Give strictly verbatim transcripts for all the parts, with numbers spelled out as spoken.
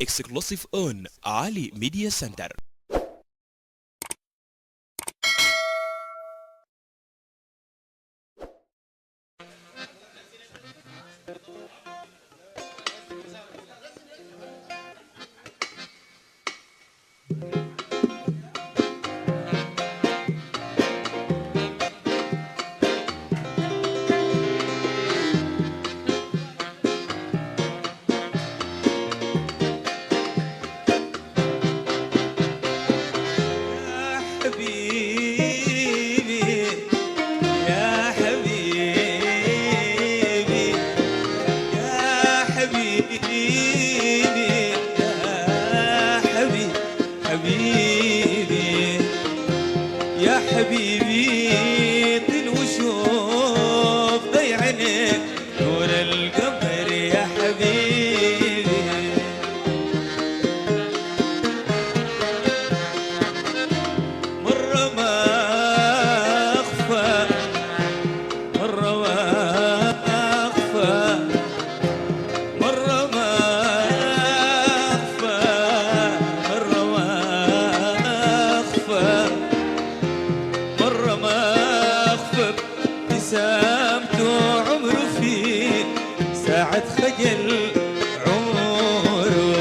exclusive on Ali Media Center. يا حبيبي طل وشوف ضي عينيك نور القمر يا حبيبي مرة ما أخفى مرة ما أخفى مرة ما أخفى مرة ما أخفى مرة ما أخفى ابتسامته عمره في ساعة خجل عمره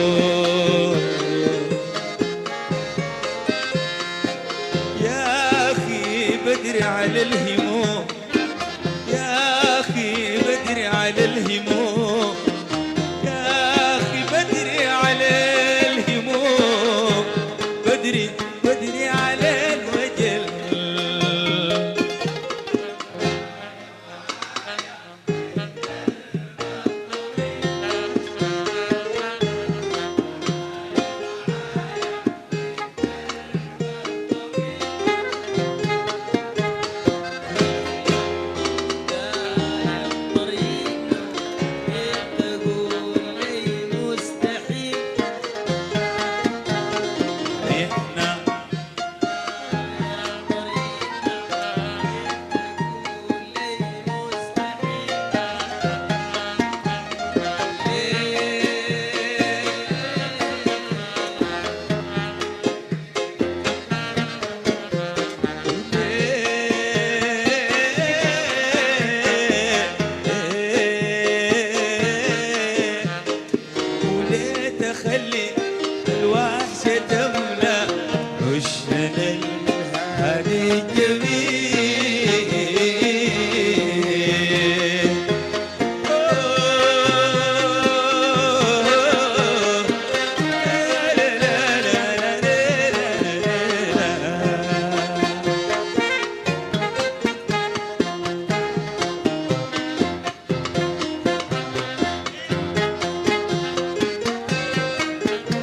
يا أخي بدري على الهموم يا أخي بدري على الهموم يا أخي بدري على الهموم بدري بدري على الوجل خلي الوحشة تملى وشنا الهادي الجميل لا لا لا لا لا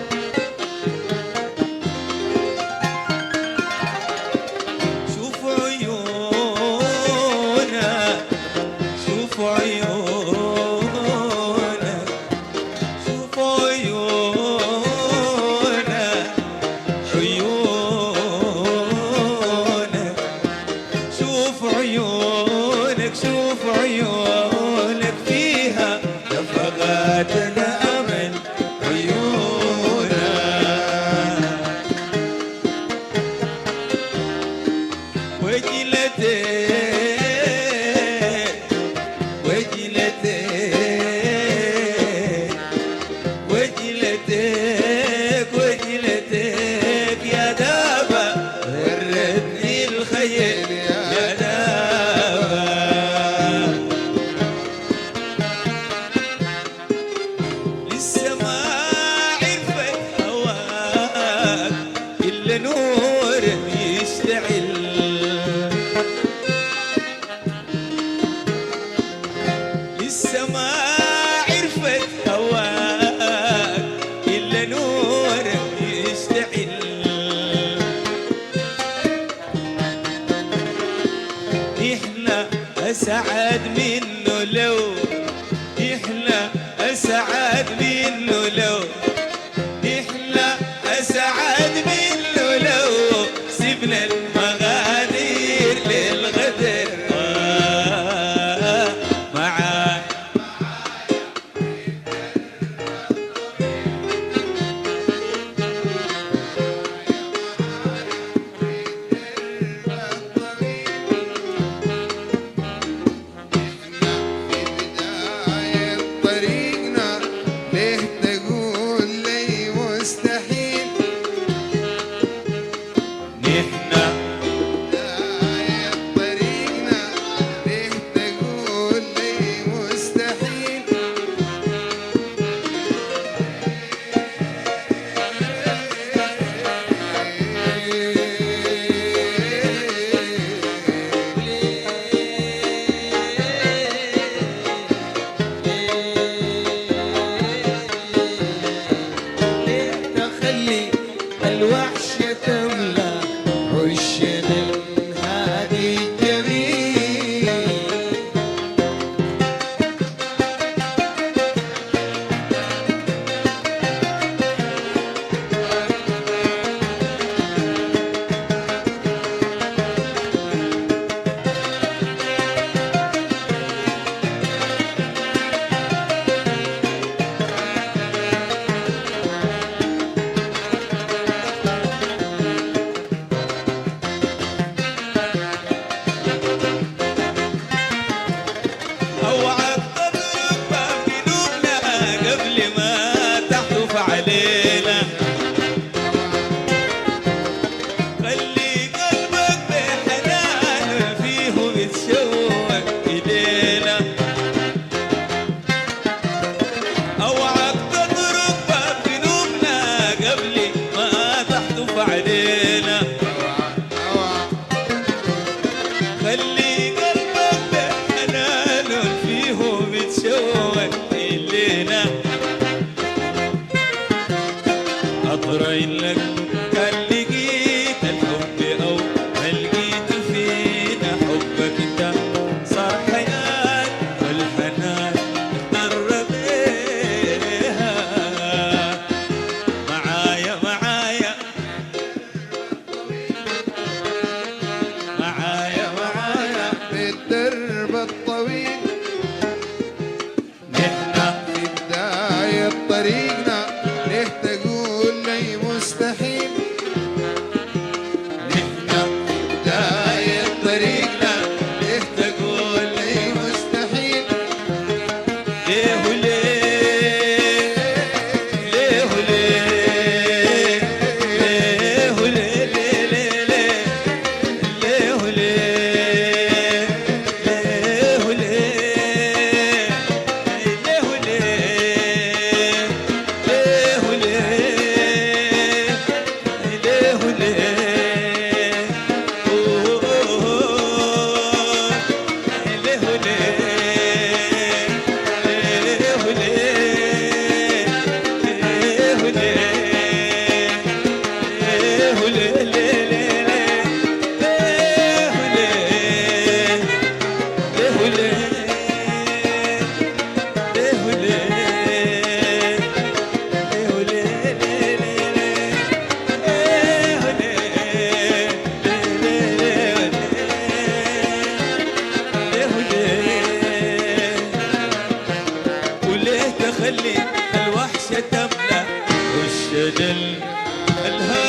علينا خلي قلبك بحنان فيه بتشوق إلينا أوعك تضرب باب قلوبنا قبل ما تحتف علينا خلي قلبك بحنان فيه بتشوق إلينا أطرين لك كان لقيت الحب أو ما لقيت فينا حبك انت صار حياة والحنان اضطر بيها معايا معايا معايا معايا بالدرب الطويل نحنا في بداية طريقنا ليه تقول لي مستحيل نحنا في بداية طريقنا ليه تقول لي مستحيل ليه وليه ليه وليه ليه وليه ليه ليه ليه ليه وليه ليه وليه ليه وليه ليه وليه ليه وليه أوه ليه وليه ليه وليه ليه وليه ليه وليه ليه ليه ليه وليه ليه وليه ليه وليه ليه وليه تخلي الوحشة تملأ والشجن الهادي